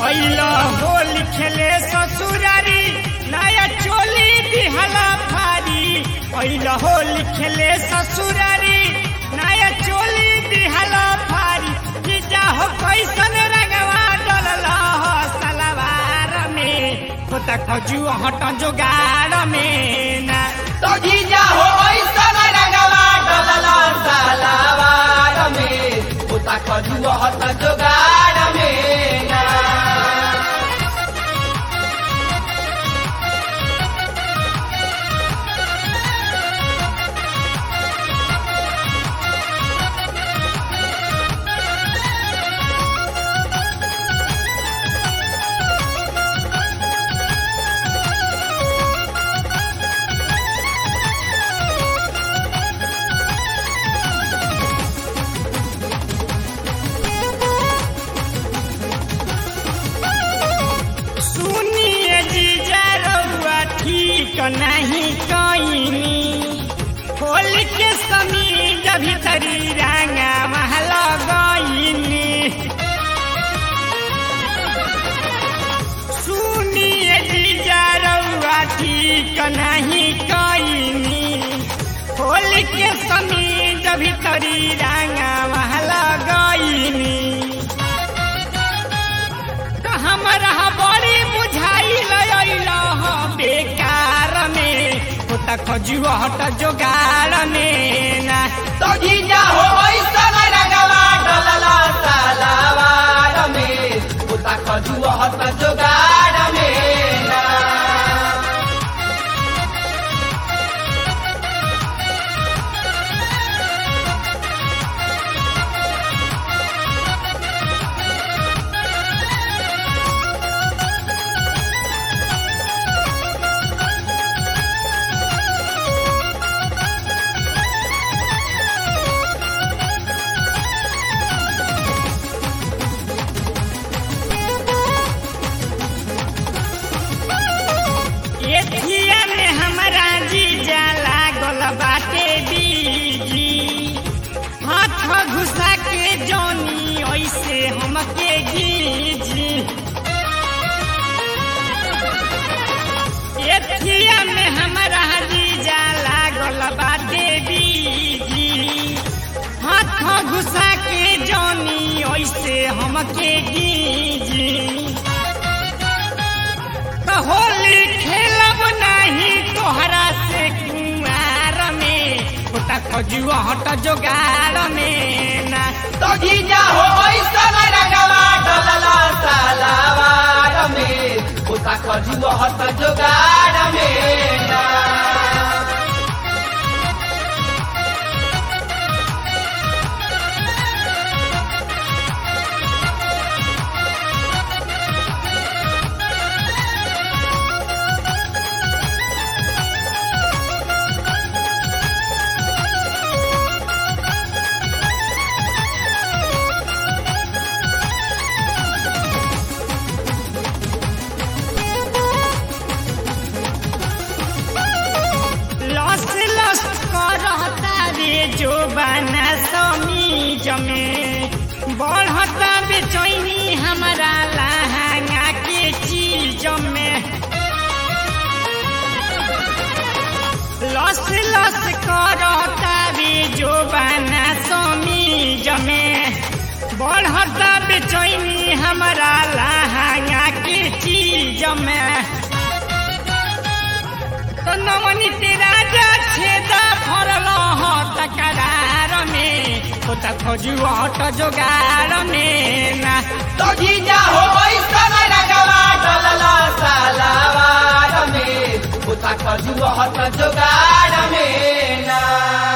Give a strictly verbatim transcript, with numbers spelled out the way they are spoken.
अइला होली खेले ससुरारी नया चोली दिहला फारी अइला होली खेले ससुरारी नया चोली दिहला फारी कि जाहो कैसन रंगवा डलला हो सलवार में होता खजू हट जोगाड़ में ना तो जीजा हो ऐसन रंगवा डलला सलवार में होता खजू हट जोगाड़ में ना नहीं कईनी होली के समी जब भीतरी रंगा महला गईनी सुनिए जीजा रउआ ठीक नहीं कईनी होली के समी जब भीतरी रंगा महला गईनी तो हमारा बड़ी बुझाई लैला बेकार में होता खजुआ हट जोगाड़ में ना तो जीजा हो ऐसन रंगवा डलला सलवार में होता खजुआ हट जोगाड़ में ना बाटे दीजी हाथ घुसा के जोनी ऐसे हमके गीजी एथिया में हमारा जीजा लागल बाटे दीजी हाथ घुसा के जोनी ऐसे हमके गीजी तो होली खेलब नहीं तोहरा से होता खजुआ हट जोगाड़ में ना तो जीजा हो ऐसन रंगवा डलला सलवार में होता खजुआ हट जोगाड़ में ना जो बना समीज में बढ़ता बेचैनी हमारा लहंगा के चीज में लस लस करता भी जो बना समीज में बढ़ता बेचैनी हमारा लहंगा के चीज में तो नवनी तेरा जा छेदा फरल करार में होता खजुआ हट जोगाड़ में ना तो जीजा हो ऐसन रंगवा डलला सलवार में होता खजुआ हट जोगाड़ में ना।